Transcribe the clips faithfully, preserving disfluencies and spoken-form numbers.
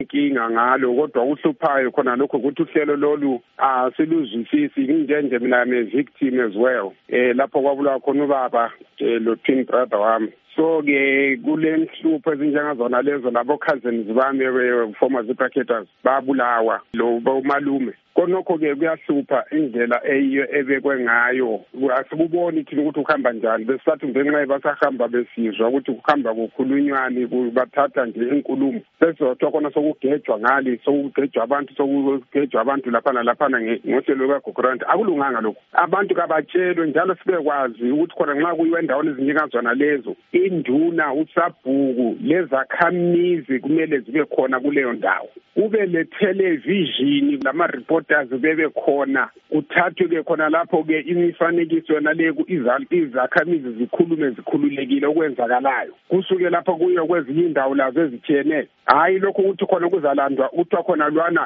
inkinga ngalo kodwa uhluphayo khona lokho ukuthi uhlelo lolu asiluzwisisi nginjenje mina ne victim as well eh lapho kwabulawa khona ubaba lo twin brother wami. So ke kule nhlupho ezinjengazona lezo labo cousins bami former zipaketers babulawa lo umalume konokho ke kuyahlupha indlela eyiyo ebekwe ngayo asikuboni thina ukuthi ukuhamba njani besathi ngenxa basahamba besizwa ukuthi ukuhamba kokhulunywani bathatha nje inkulumo sesizothola khona sokugejwa ngali sokugejwa abantu sokugejwa abantu lapha nalapha ngohlelo likaGugrant akulunganga lokho abantu kabatshelwe njalo sibekwazi ukuthi khona nxa kuyiwe endaweni ezinjengazona lezo induna usabhuku lezakhamizi kumele zibe khona kuleyo ndawo ube le television lama reporters bebe khona kuthathwe ke khona lapho ke imifanekiso nale izakhamizi zikhulume zikhululekile okwenzakalayo kusuke lapho kuyo kwezinye indawo lazo ezithene hayi lokho ukuthi khona kuzalandwa uthiwa khona lwana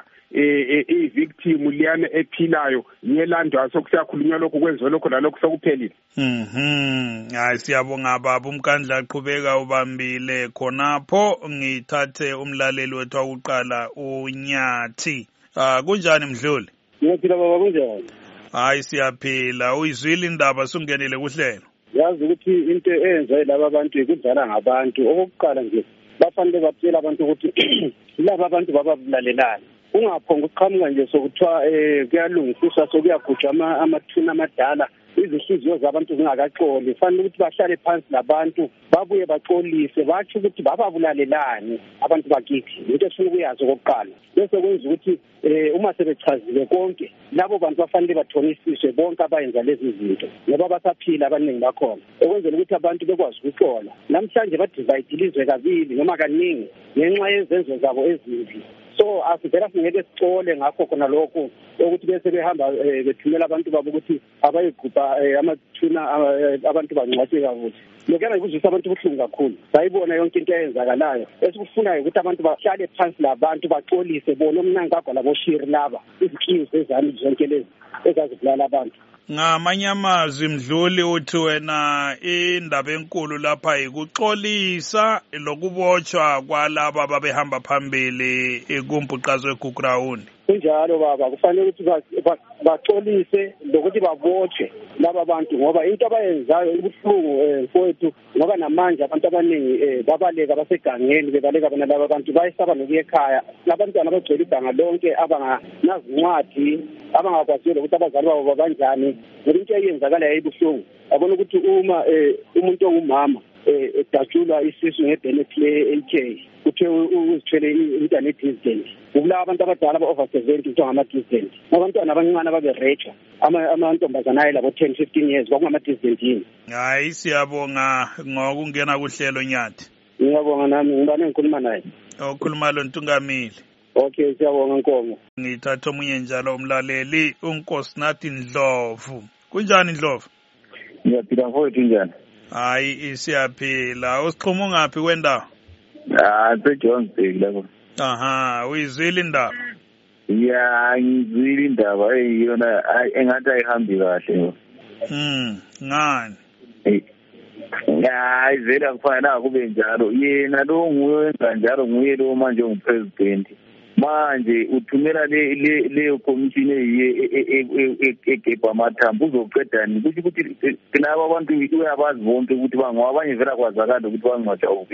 e victim liyana ephilayo yelandwa sokusakhulunywa lokho kwenziwe lokho lalokho sokuphelile. Mhm hayi siyabonga baba uMkandla aqhubeka ubambile khonapho ngithathe umlaleli wethu akuqala uNyathi. Ah kunjani Mdluli? Ngiyaphila baba kunjani? Hayi siyaphila uyizwile indaba sungenile kuhlelo. Yazi ukuthi into eyenza laba bantu ikudlala ngabantu okokuqala nje bafanele batshela abantu ukuthi laba abantu bababulalelana ungaphonga uqhamuka nje sokuthiwa eh kuyalungisiswa sokuyagujwa amathuna amadala izihliziyo zabantu zingakaxoli fanele ukuthi bahlale phansi labantu babuye baxolise bathi ukuthi bababulalelane abantu bakithi into esifuna ukuyazi okokuqala bese kwenza ukuthi eh uma sebechazile konke labo bantu bafanele bathonisiswe bonke abayenza lezi zinto ngoba basaphila abaningi bakhona ekwenzela ukuthi abantu bekwazi ukuxola namhlanje badivide ilizwe kabili noma kaningi ngenxa yezenzo zabo ezimbi. So asivela singeke sicole ngakho khona lokho ukuthi bese behamba bethumela abantu babo ukuthi abayigubha amathuna abantu bangcwatshe kabuthi lokho kuzwisa abantu ubuhlungu kakhulu sayibona yonke into eyenzakalayo esikufunayo ukuthi abantu bahlale phansi labantu baxolise bona omnankagwa laboshiri laba izikiyo zezami zonke lezi ezazibulala abantu. Ngamanye amazwi Mdluli uthi wena indaba enkulu lapha ikuxolisa lokubotshwa kwalaba ababehamba phambili ekumbhuqazwe eGugraund. Kunjalo baba kufanele ukuthi baxolise lokuthi babotshwe laba bantu ngoba into abayenzayo ibuhlungu mfowethu ngoba namanje abantu abaningi babaleka basegangeni bebaleka bona laba bantu bayisaba nokuya ekhaya labantwana abagcwele iganga lonke abanganazincwadi abangakwazi ukuthi abazali babo babanjani ngoba into eyenzakala yayibuhlungu abona ukuthi uma umuntu ongumama edatshulwa isisu ngebenefit le-A K uthe uzithwele umntwana e-dissident ubulawa abantu abadala aba-over seventy kuthiwa ngama-dissident abantwana abancane ababe-recha amantombazana aye labo ten fifteen years kwakungama-dissident yini. Hayi siyabonga ngokungena kuhlelo Nyathi. Ngiyabonga nami ngibane ngikhuluma naye. Okhuluma lo Ntungamile. Okay siyabonga Nkomo. Ngithatha omunye njalo umlaleli uNkosinathi Ndlovu. Kunjani Ndlovu? Ngiyaphila mfowethu njani? Hayi siyaphila usixhuma ngaphi kwendawo? Ah seJohannesburg lapho. Aha uyizwile indaba? Ya ngizwile indaba eyiyona engathi ayihambi kahle. Mm ngani? Ya ivela kufanele kube njalo yena lo nguye wenza njalo nguye lo manje ungupresident manje uthumela le le commission eyiye egebha amathambo uzoqedani ukuthi ukuthi laba abantu uyabazi bonke ukuthi bangwa abanye vela kwazakala ukuthi bangcwatsha